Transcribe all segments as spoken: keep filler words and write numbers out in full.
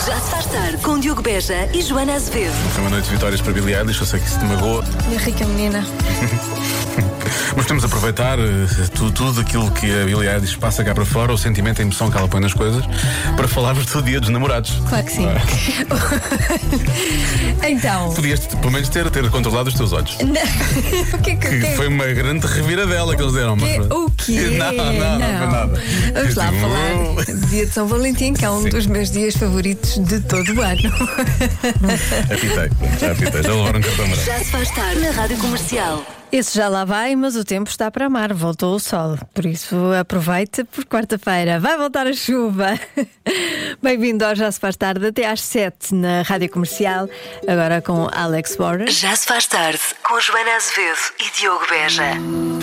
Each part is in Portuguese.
Já se faz tarde com Diogo Beja e Joana Azevedo. Foi uma noite de vitórias para Billie Eilish, eu sei que isso te magoa. Minha rica menina. Mas podemos aproveitar uh, tudo, tudo aquilo que a Billie Eilish passa cá para fora, o sentimento, a emoção que ela põe nas coisas, para falarmos do Dia dos Namorados. Claro que sim. É? Então. Podias pelo menos ter, ter controlado os teus olhos. Não. O que é que, Que que... foi uma grande reviradela que eles deram. Que... Mas... O quê? Não, não, não, não foi nada. Vamos lá Tipo, falar do Dia de São Valentim, que é um Sim. dos meus dias favoritos de todo o ano. Apitei, já apitei, já levaram um cartão amarelo. Já se faz tarde na Rádio Comercial. Esse já lá vai, mas o tempo está para amar, voltou o sol. Por isso aproveita, por quarta-feira vai voltar a chuva. Bem-vindo ao Já se faz tarde, até às sete na Rádio Comercial, agora com Alex Borges. Já se faz tarde com Joana Azevedo e Diogo Beja.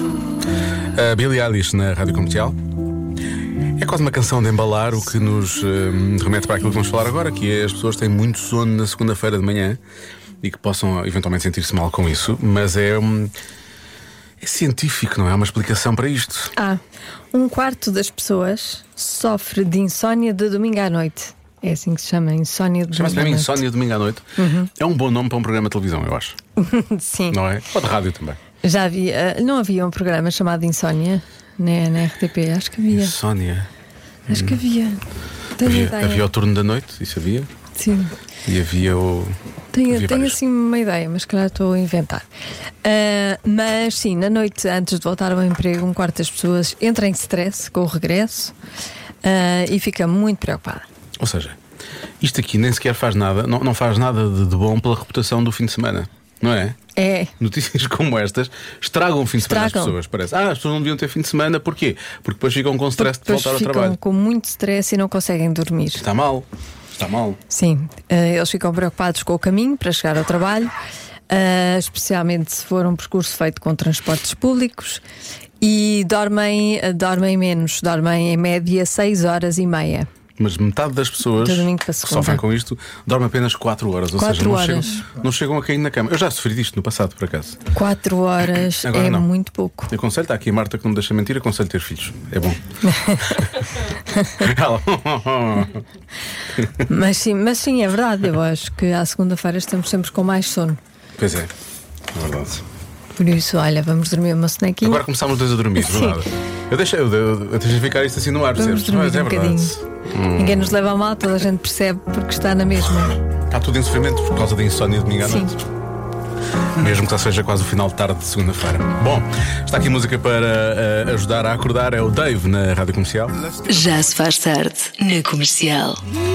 A Billie Eilish na Rádio Comercial. É quase uma canção de embalar, o que nos uh, remete para aquilo que vamos falar agora, que é as pessoas têm muito sono na segunda-feira de manhã e que possam eventualmente sentir-se mal com isso, mas é um, é científico, não é? Há uma explicação para isto. Ah, um quarto das pessoas sofre de insónia de domingo à noite. É assim que se chama, insónia de Chama-se domingo à mesmo noite. Insónia domingo à noite. Uhum. É um bom nome para um programa de televisão, eu acho. Sim. Não é? Ou de rádio também. Já havia, não havia um programa chamado Insónia na, na R T P? Acho que havia. Insónia. Acho que havia. Tenho Havia, ideia. havia o turno da noite, isso havia. Sim. E havia o. Tenho, havia tenho vários. assim uma ideia, mas calhar estou a inventar. Ah, mas sim, na noite antes de voltar ao emprego, um quarto das pessoas entra em stress com o regresso ah, e fica muito preocupada. Ou seja, isto aqui nem sequer faz nada, não, não faz nada de, de bom pela reputação do fim de semana, não é? É. Notícias como estas estragam o fim de semana às Estragam. pessoas, parece. Ah, as pessoas não deviam ter fim de semana, porquê? Porque depois ficam com stress de Depois voltar ao ficam trabalho. com muito stress e não conseguem dormir. Está mal, está mal. Sim, eh, eles ficam preocupados com o caminho para chegar ao trabalho, eh, especialmente se for um percurso feito com transportes públicos, e dormem, eh, dormem menos, dormem em média seis horas e meia. Mas metade das pessoas De domingo para que segunda. sofrem com isto dormem apenas quatro horas. Ou Quatro seja, não horas. chegam, não chegam a cair na cama. Eu já sofri disto no passado, por acaso. Quatro horas Agora é não. muito pouco. Eu aconselho, está aqui a Marta que não me deixa mentir, aconselho ter filhos. É bom. Ela- Mas sim, mas sim, é verdade. Eu acho que à segunda-feira estamos sempre com mais sono. Pois é, é verdade. Por isso, olha, vamos dormir uma sonequinha. Agora começámos dois a dormir, Sim. verdade. Eu deixei, eu, eu, eu deixei ficar isto assim no ar, Vamos percebes? dormir Mas é um verdade. bocadinho. Ninguém nos leva a mal, toda a gente percebe porque está na mesma. Está tudo em sofrimento por causa da insónia de domingo à Sim. noite. Mesmo que seja quase o final de tarde de segunda-feira. Bom, está aqui música para eh, ajudar a acordar. É o Dave na Rádio Comercial. Já se faz tarde na Comercial.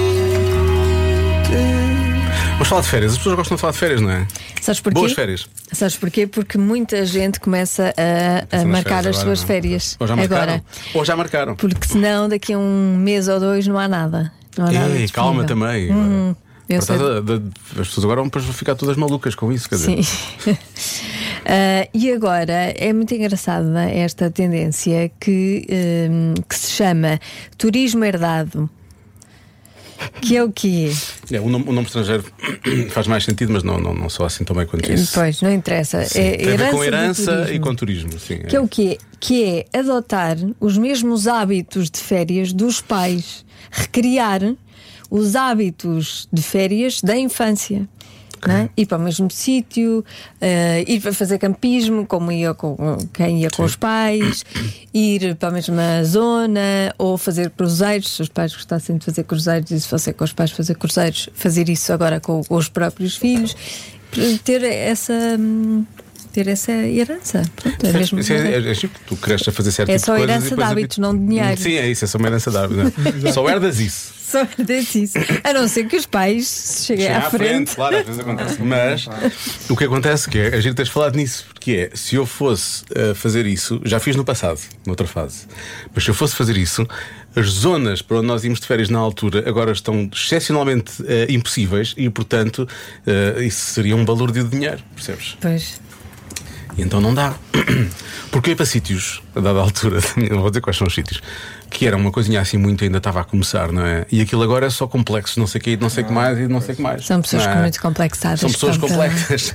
Vamos falar de férias. As pessoas gostam de falar de férias, não é? Sabes porquê? Boas férias. Sabes porquê? Porque muita gente começa a, a Nas marcar férias as agora, suas não? férias Ou já marcaram. agora. Ou já marcaram. Porque senão daqui a um mês ou dois não há nada. Não há nada Ei, calma disponível. também. Hum, eu sei. Portanto, de- de- as pessoas agora vão depois ficar todas malucas com isso, quer dizer. Sim. Ah, e agora é muito engraçada esta tendência que, hum, que se chama turismo herdado. Que é o quê? É, o, nome, o nome estrangeiro faz mais sentido, mas não, não, não só assim tão bem quanto isso. Pois, não interessa. Sim, É tem a ver com de herança turismo. e com turismo. Sim, Que é o quê? Que é adotar os mesmos hábitos de férias dos pais, recriar os hábitos de férias da infância. Não é? Ir para o mesmo sítio, eh, ir para fazer campismo, como ia com quem ia com os pais, ir para a mesma zona, ou fazer cruzeiros, se os pais gostassem de fazer cruzeiros, e se fosse com os pais fazer cruzeiros, fazer isso agora com, com os próprios filhos, ter essa. hum, Ter essa herança. Pronto, é mesmo. Isso é, é, é tipo, tu cresces a fazer certo É tipo só de coisas herança e depois de a- hábitos, não de dinheiro. Sim, é isso, é só uma herança de hábitos. não é? Só herdas isso. Só desse isso. A não ser que os pais cheguem Chega à frente. claro, às vezes acontece. Mas o que acontece que é, a gente teres falado nisso, porque é, se eu fosse uh, fazer isso, já fiz no passado, noutra fase, mas se eu fosse fazer isso, as zonas para onde nós íamos de férias na altura agora estão excepcionalmente uh, impossíveis e, portanto, uh, isso seria um balúrdio de dinheiro, percebes? Pois. E então não dá. Porque eu ia para sítios, a dada altura, não vou dizer quais são os sítios, que era uma coisinha assim muito, ainda estava a começar, não é? E aquilo agora é só complexos, não sei o que, não sei o que mais e não sei o que mais. São pessoas Não é? muito complexadas. São pessoas portanto, complexas.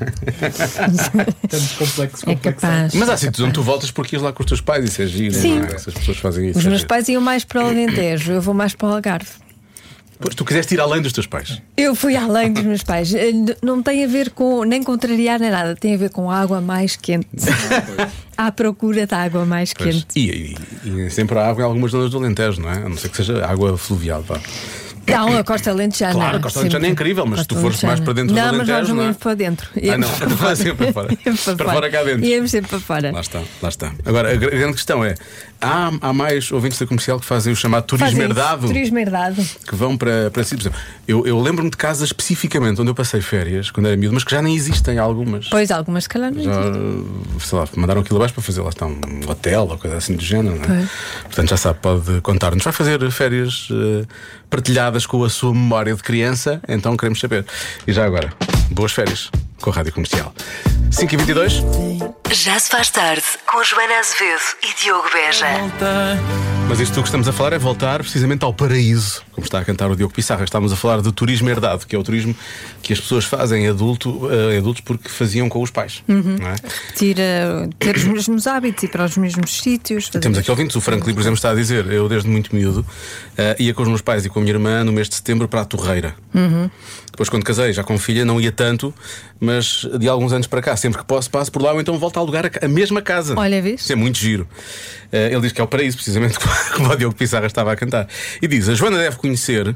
Tanto complexo, É complexo. capaz. Mas há sítios onde tu voltas porque ias lá com os teus pais, isso é giro, Sim. não é? Essas pessoas fazem isso. Os é meus giro. pais iam mais para o Alentejo, eu vou mais para o Algarve. Pois tu quiseste ir além dos teus pais. Eu fui além dos meus pais. Eh, n- Não tem a ver com nem contrariar nem nada, tem a ver com água mais quente. À procura de água mais Pois. quente. E, e, e sempre há água em algumas zonas do Alentejo, não é? A não ser que seja água fluvial. Vá. Não, a Costa Alentejana. Claro, a Costa Alentejana é sempre. incrível, mas se tu Costa fores mais para dentro do Não, mas nós Alentejo, não não é? íamos para dentro. Ah, não, Íamos para sempre para fora. Íamos Para fora cá dentro. Íamos sempre para fora. Lá está, lá está. Agora, a gr- grande questão é: há, há mais ouvintes da comercial que fazem o chamado turismo Fazem isso, herdado? Turismo herdado. Que vão para, para si. Por exemplo, Eu, eu lembro-me de casas especificamente onde eu passei férias quando era miúdo, mas que já nem existem algumas. Pois, algumas, se calhar, não Já, existem. sei lá, mandaram aquilo abaixo para fazer lá está um hotel ou coisa assim do género, não é? Pois. Portanto, já sabe, pode contar-nos. Vai fazer férias eh, partilhadas com a sua memória de criança, então queremos saber. E já agora, boas férias com a Rádio Comercial. cinco e vinte e dois. Já se faz tarde com Joana Azevedo e Diogo Beja. Mas isto que estamos a falar é voltar precisamente ao paraíso, como está a cantar o Diogo Pissarra. Estamos a falar do turismo herdado, que é o turismo que as pessoas fazem adulto, eh, adultos porque faziam com os pais. Não é? Tira, ter os mesmos hábitos, ir para os mesmos sítios. fazer- Temos aqui ouvintes, o Franklin, por exemplo, está a dizer: eu desde muito miúdo eh, ia com os meus pais e com a minha irmã no mês de setembro para a Torreira. Depois, quando casei, já com filha, não ia tanto, mas de alguns anos para cá, sempre que posso, passo por lá ou então volto a alugar a, ca- a mesma casa. Olha, vês? Isso é muito giro. Eh, ele diz que é o paraíso, precisamente como o Diogo Pissarra estava a cantar. E diz: a Joana deve conhecer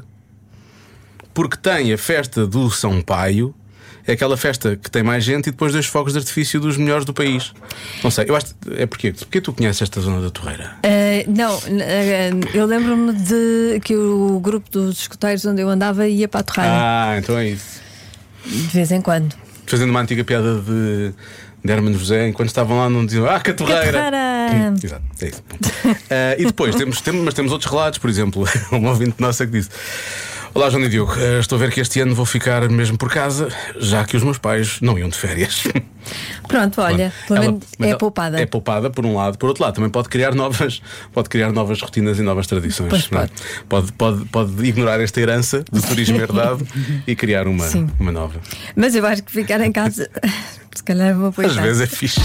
porque tem a festa do São Paio. É aquela festa que tem mais gente e depois dois fogos de artifício dos melhores do país. Não sei, eu acho que é porque Porquê tu conheces esta zona da Torreira? Eh, não, eh, eu lembro-me de que o grupo dos escuteiros onde eu andava ia para a Torreira, Ah, então é isso. de vez em quando. Fazendo uma antiga piada de, de Hermano José, enquanto estavam lá, não diziam: ah, que Torreira! Torreira! Hum, Exato, é isso. Bom. Ah, e depois temos, temos, mas temos outros relatos, por exemplo, uma ouvinte nossa que disse: olá, João e Diogo, ah, estou a ver que este ano vou ficar mesmo por casa, já que os meus pais não iam de férias. Pronto, olha, pelo Ela- menos mas é ela- poupada. É poupada, por um lado. Por outro lado, também pode criar novas, pode criar novas rotinas e novas tradições. Pois não é? pode. Pode, pode ignorar esta herança do turismo herdado e criar uma, Sim. uma nova. Mas eu acho que ficar em casa, se calhar vou apoiar. Às vezes é fixe.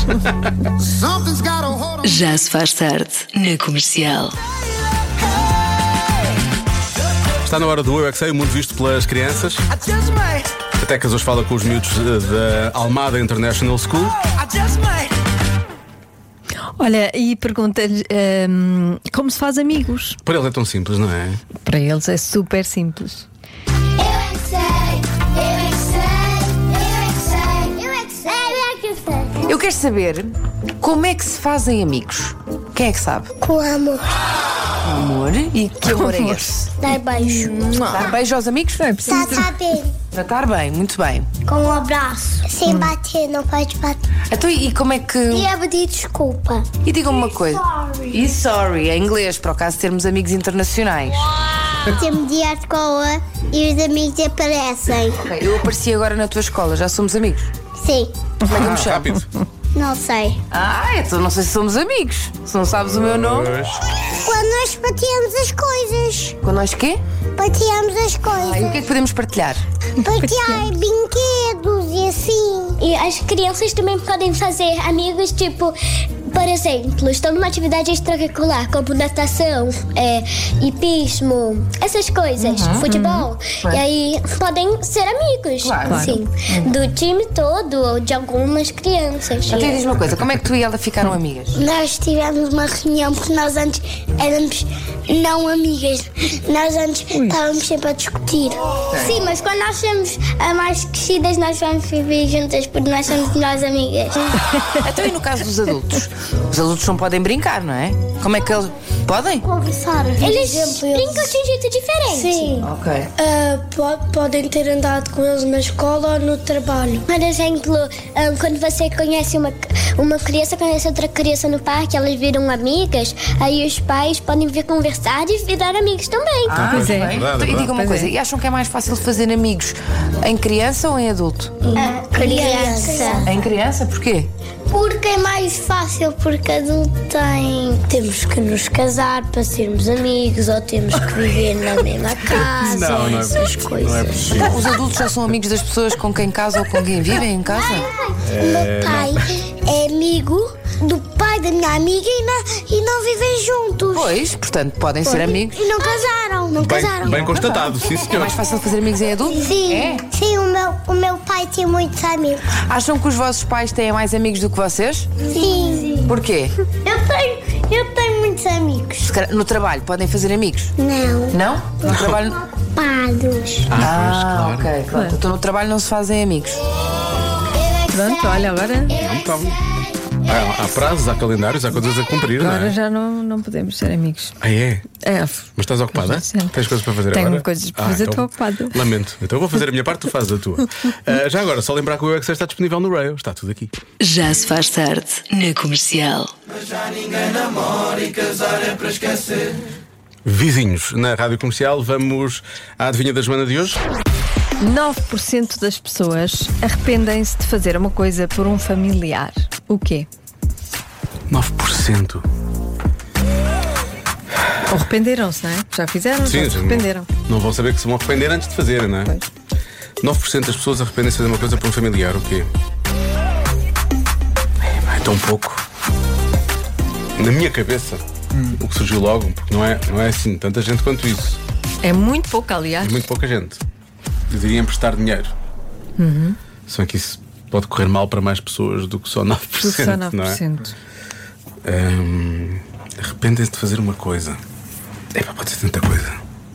Já se faz tarde na Comercial. Está na hora do Eu é que Sei, o mundo visto pelas crianças. A Tecas hoje fala com os miúdos eh, da Almada International School. Olha, e pergunta-lhe hum, como se faz amigos. Para eles é tão simples, não é? Para eles é super simples. Eu é que sei, eu é que sei, eu é que sei, eu é que sei, eu é que sei. Eu quero saber como é que se fazem amigos. Quem é que sabe? Com amor, Amor. E que amor é esse? dar beijo, Dar beijo aos amigos? Não é preciso. tratar bem, Tratar bem, muito bem. com um abraço, sem bater, não pode bater. Então, e como é que. E a pedir desculpa. E diga-me uma coisa. sorry. E sorry, em inglês, para o caso de termos amigos internacionais. Temos de ir à escola e os amigos aparecem. Ok, eu apareci agora na tua escola, já somos amigos. Sim, Como é que eu me Ah, chamo? rápido. não sei. Ah, então não sei se somos amigos. Se não sabes o meu nome. Pois. Quando nós partilhamos as coisas, Quando nós quê? partilhamos as Ah, e o coisas. que é que podemos partilhar? Partilhar brinquedos e assim. E as crianças também podem fazer amigos, tipo, por exemplo, estão numa atividade extracurricular, como natação, é, hipismo, essas coisas, futebol. E aí podem ser amigos, Claro. sim, do time todo ou de algumas crianças. Então diz uma coisa, como é que tu e ela ficaram amigas? Nós tivemos uma reunião porque nós antes éramos não amigas. Nós antes estávamos sempre a discutir. Sim, mas quando nós somos ah, mais crescidas, nós vamos viver juntas porque nós somos melhores amigas. Então e no caso dos adultos? Os adultos não podem brincar, não é? Como é que eles. Podem? Conversar. Eles brincam de um jeito diferente. Sim. Ok. podem ter andado com eles na escola ou no trabalho. Por exemplo, ah, quando você conhece uma, uma criança, conhece outra criança no parque, elas viram amigas, aí os pais podem vir conversar e virar amigos também. Ah, Pois é. bem. Verdade, E diga uma Pois coisa, é. e acham que é mais fácil fazer amigos em criança ou em adulto? criança. Em criança, porquê? Porque é mais fácil, porque adulto tem. Temos que nos casar para sermos amigos, ou temos que viver na mesma casa, Não, não é essas possível, coisas. não é possível. Então, os adultos já são amigos das pessoas com quem casam ou com quem vivem em casa? O meu pai é amigo do pai da minha amiga e não, e não vivem juntos. Pois, portanto, podem ser amigos. E não casaram, não Bem, casaram. bem constatado, sim É senhor. mais fácil fazer amigos em adulto? Sim, É? sim, o meu, o meu pai tem muitos amigos. Acham que os vossos pais têm mais amigos do que vocês? Sim. Porquê? Eu tenho, eu tenho muitos amigos. Se calhar no trabalho podem fazer amigos? Não. Não? No trabalho. Ocupados. Ah, ok, claro. Então no trabalho não se fazem amigos. Pronto, olha, agora, Não estão. Há, há prazos, há calendários, há coisas a cumprir, não agora é? já não, não podemos ser amigos. Ah, é? É, Mas estás ocupada? Sim. Tens coisas para fazer Tenho agora? coisas para fazer, estou ocupada. Lamento. Então eu vou fazer a minha parte, tu fazes a tua. Ah, já agora, só lembrar que o Eu é que Sei está disponível no Rail. Está tudo aqui. Já se faz tarde na Comercial. Vizinhos, na Rádio Comercial, vamos à adivinha da Joana de hoje. nove por cento das pessoas arrependem-se de fazer uma coisa por um familiar. O quê? nove por cento. Ou arrependeram-se, não é? Já fizeram, Sim, já se arrependeram. Não vão saber que se vão arrepender antes de fazer, não é? Pois. nove por cento das pessoas arrependem-se de fazer uma coisa por um familiar. O quê? É, é tão pouco. Na minha cabeça, o que surgiu logo, porque não é, não é assim tanta gente quanto isso. É muito pouco, aliás. É muito pouca gente. Eu diria emprestar dinheiro. Uhum. Só que isso pode correr mal para mais pessoas do que só nove por cento. Tudo só nove por não é? cento. Hum, arrependem-se de fazer uma coisa. Epá, pode ser tanta coisa.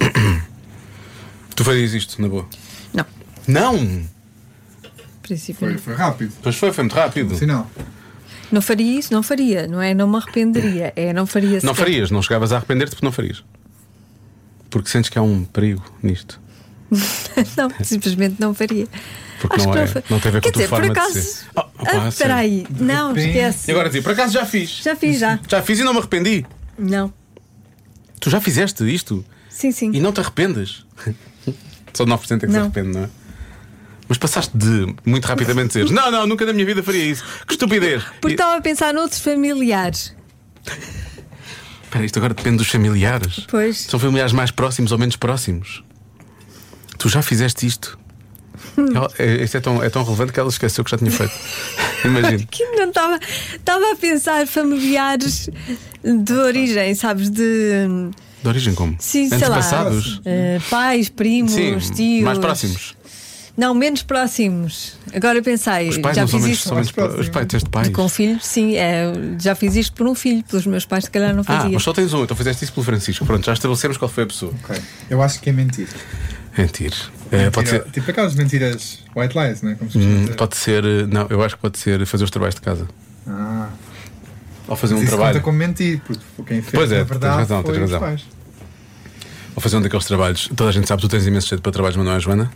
Tu farias isto, na boa? Não, Não! princípio Foi, não. foi rápido. Pois foi, foi muito rápido. Sinal. Não faria isso, não faria. Não é não me arrependeria, é não faria Não sequer. farias, não chegavas a arrepender-te porque não farias. Porque sentes que há um perigo nisto. Não, simplesmente não faria. Porque Acho não que é- fa- não tem a ver com Quer a tua dizer, forma por de acaso... ser. Oh, opa, Ah, sério. espera aí. Não, repente. esquece. E agora dizer, por acaso já fiz. Já fiz, já. Já fiz e não me arrependi. Não. Tu já fizeste isto Sim, sim. e não te arrependes. Só nove por cento é que se Não. arrepende, não é? Mas passaste de muito rapidamente dizer não, não, nunca na minha vida faria isso. Que estupidez. Porque E- estava a pensar noutros familiares. Espera, isto agora depende dos familiares. Pois. São familiares mais próximos ou menos próximos. Tu já fizeste isto. Ela- é- Isto é tão, é tão relevante que ela esqueceu que já tinha feito. Imagino. Que não estava. Estava a pensar familiares de origem, sabes? De. De origem como? Sim, sei lá. Antepassados. eh, pais, primos, Sim, tios. mais próximos. Não, menos próximos. Agora pensei, Os pais já não são fiz menos, isto. são menos mais pró- Os pais tens de pais. Com filhos, sim, é, já fiz isto por um filho, pelos meus pais, se calhar não Ah, fazia. mas só tens um, então fizeste isso pelo Francisco. Pronto, já estabelecemos qual foi a pessoa. Ok. Eu acho que é mentir. Mentir. É, pode Mentira- ser. Tipo aquelas mentiras white lies, não é? Como se costuma hum, dizer. Pode ser. eh, Não, eu acho que pode ser fazer os trabalhos de casa. Ah, Ou fazer um isso trabalho. conta como mentir, porque quem fez Pois é, na verdade tens razão, foi tens os razão. pais. Ou fazer um daqueles trabalhos. Toda a gente sabe que tu tens imenso jeito para trabalhos, mas não é, Joana?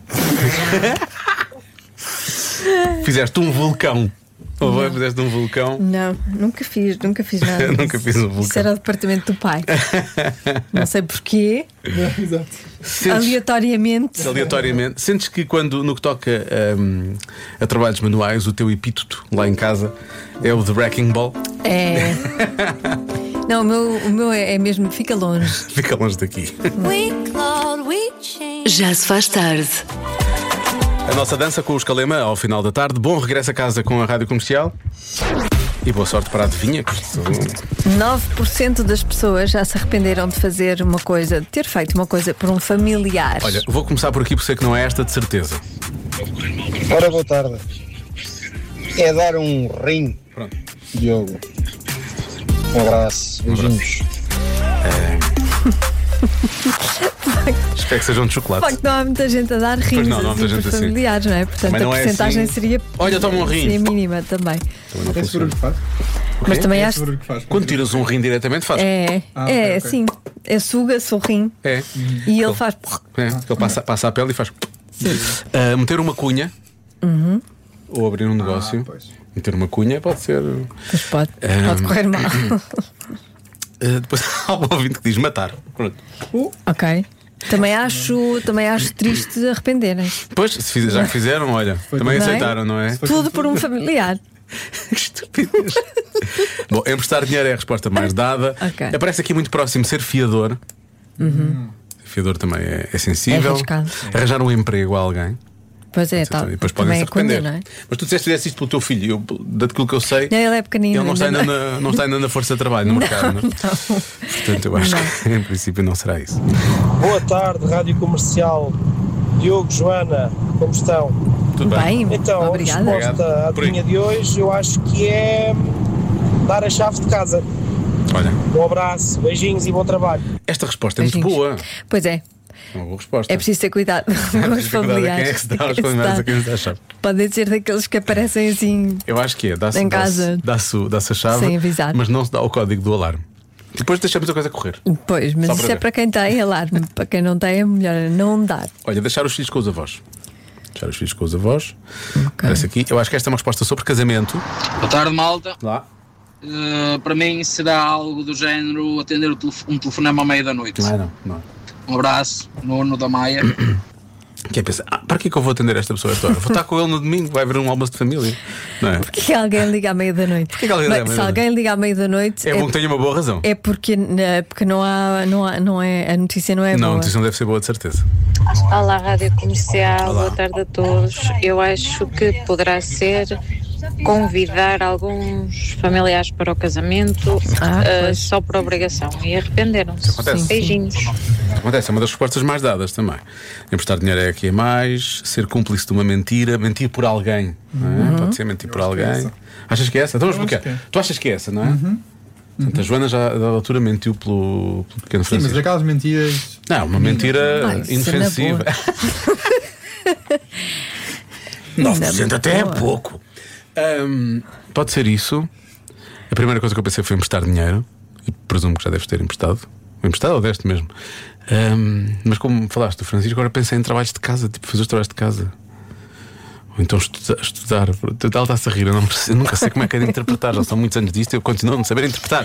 Fizeste um vulcão. Ou vai, fizeste um vulcão. Não, nunca fiz, nunca fiz nada. Eu nunca disso. fiz um vulcão. Isso era o departamento do pai. Não sei porquê, Exato. Sentes, aleatoriamente. aleatoriamente, sentes que quando no que toca hum, a trabalhos manuais, o teu epíteto lá em casa é o de Wrecking Ball? É. Não, o meu, o meu é, é mesmo, fica longe. Fica longe daqui. Já se faz tarde. A nossa dança com o Escalema ao final da tarde. Bom regresso a casa com a Rádio Comercial. E boa sorte para a adivinha. que isto- nove por cento das pessoas já se arrependeram de fazer uma coisa, de ter feito uma coisa por um familiar. Olha, vou começar por aqui porque sei que não é esta de certeza. Ora, boa tarde. É dar um rim, Pronto. Diogo. Um abraço, beijinhos. Espero que sejam de chocolate. De facto, não há muita gente a dar rins Pois não, não há muita assim, gente por assim. familiares, não é? Portanto, Também não a é porcentagem assim. seria, Olha, toma um rim. seria mínima também. Também não É esse funciona. barulho que faz? Mas também É acho. esse barulho que faz? Quando tiras um rim diretamente, faz. É, Ah, é ok, ok. assim. É suga-se o rim É. e ele faz. É, ele passa, passa a pele e faz. Ah, meter uma cunha ou abrir um negócio. Ah, pois. Meter uma cunha pode ser. Mas pode, Ah, pode correr mal. Ah, depois há um ouvinte que diz matar. Pronto. Ok. Também acho, também acho triste arrependerem. Depois, se fiz- já que fizeram, olha, também Não é? aceitaram, não é? Tudo por um familiar. Que estupidez. Bom, emprestar dinheiro é a resposta mais dada. Ok. Aparece aqui muito próximo ser fiador. Fiador também é, é sensível. É arriscado. Arranjar um emprego a alguém. Pois é, Pode ser tal. tudo. E depois podem se Também é cunha, arrepender. não é? Mas tu disseste que fizeste isto pelo teu filho. Eu, daquilo que eu sei, Não, ele é pequenino. ele não está, ainda ainda na, não está ainda na força de trabalho no mercado. Não, não. Portanto, eu acho que em princípio não será isso. Boa tarde, Rádio Comercial. Diogo, Joana, como estão? Tudo bem? Bem, Então, obrigada. a resposta à Por aí. adivinha de hoje eu acho que é dar a chave de casa. Olha, Um abraço, beijinhos e bom trabalho. esta resposta é muito Beijinhos. boa. Pois é, É uma boa resposta. é preciso ter cuidado com É os preciso ter cuidado a familiares. quem é que se dá aos Quem se familiares dá. a quem se dá a chave. Podem ser daqueles que aparecem assim. Eu acho que é, dá-se Em dá-se- casa. dá-se dá-se a chave, Sem avisar. mas não se dá o código do alarme. Depois deixamos a coisa correr. Pois, mas Só isso para é ver. para quem tem alarme. Para quem não tem, é melhor não dar. Olha, deixar os filhos com os avós. Deixar os filhos com os avós. Parece aqui. Eu acho que esta é uma resposta sobre casamento. Boa tarde, malta. Lá. Uh, para mim será algo do género atender o telef- um telefonema à meia da noite. Não, não, não. Um abraço, Nuno da Maia. Quem pensa, ah, para que é que eu vou atender esta pessoa a esta hora? Vou estar com ele no domingo, vai haver um almoço de família. Não é? Porquê que alguém liga à meia da noite? Porquê que alguém liga à Bem, meia se da alguém liga à meia da noite É bom que tenha uma boa razão. é porque, né, porque não há, não há, não é, a notícia não é Não, a boa. notícia não deve ser boa, de certeza. Olá, Rádio Comercial, Olá. boa tarde a todos. Eu acho que poderá ser convidar alguns familiares para o casamento Ah, eh, pois. só por obrigação e arrependeram-se. acontece. Beijinhos. Acontece, é uma das respostas mais dadas também. Emprestar dinheiro é aqui é mais, ser cúmplice de uma mentira, mentir por alguém. Não é? Pode ser mentir por alguém. essa. Achas que é essa? Então vamos Eu acho explicar. que é. Tu achas que é essa, não é? Portanto, a Joana já da altura mentiu pelo, pelo pequeno Sim, mas Francisco. aquelas mentiras. Não, uma mentira Ah, isso inofensiva. nove por cento Na até é boa. pouco. Ahm, pode ser isso. A primeira coisa que eu pensei foi emprestar dinheiro. E presumo que já deves ter emprestado. Emprestado ou deste mesmo? Ahm, mas como falaste do Francisco, agora pensei em trabalhos de casa, tipo fazer os trabalhos de casa. Ou então estuda- estudar. Ela está-se a rir, eu, não, eu nunca sei como é que é de interpretar. Já são muitos anos disto e eu continuo a não saber interpretar.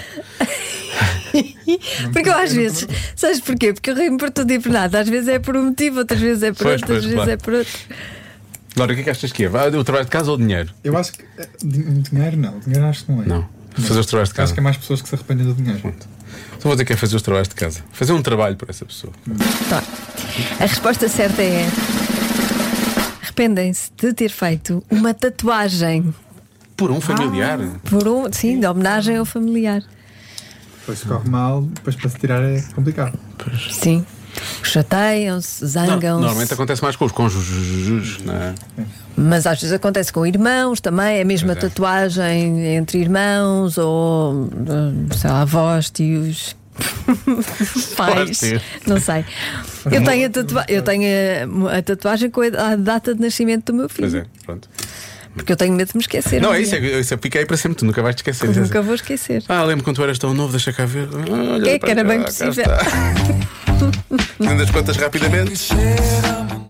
Porque eu às vezes, sabes porquê? Porque eu rio-me por tudo e por nada. Às vezes é por um motivo, outras vezes é por Pois, outro, pois, outras vezes claro. é por outro. Agora, o que é que achas que é? Vai, o trabalho de casa ou dinheiro? Eu acho que. eh, din- Dinheiro não, dinheiro acho que não é. Não. Fazer os trabalhos de casa. Acho que é mais pessoas que se arrependem do dinheiro. Então vou dizer que é fazer os trabalhos de casa. Fazer um trabalho por essa pessoa. Tá. A resposta certa é: arrependem-se de ter feito uma tatuagem Por um familiar. por um, sim, de homenagem ao familiar. Depois se corre mal, depois para se tirar é complicado. Sim. Chateiam-se, Não, zangam-se. normalmente acontece mais com os cônjuges, não é? Mas às vezes acontece com irmãos também, é a mesma Pois é. tatuagem entre irmãos ou, sei lá, avós, tios, Pode pais, ser. não sei. Eu tenho, a, tatua eu tenho a, a tatuagem com a, a data de nascimento do meu filho. Pois é, pronto. Porque eu tenho medo de me esquecer. Não, um é isso, dia. é, isso é fica aí para sempre, tu nunca vais te esquecer. Eu nunca vou esquecer. Ah, lembro quando tu eras tão novo, deixa cá ver. Olha, Que é que era cá, bem cá possível. está. Fazendo as contas rapidamente.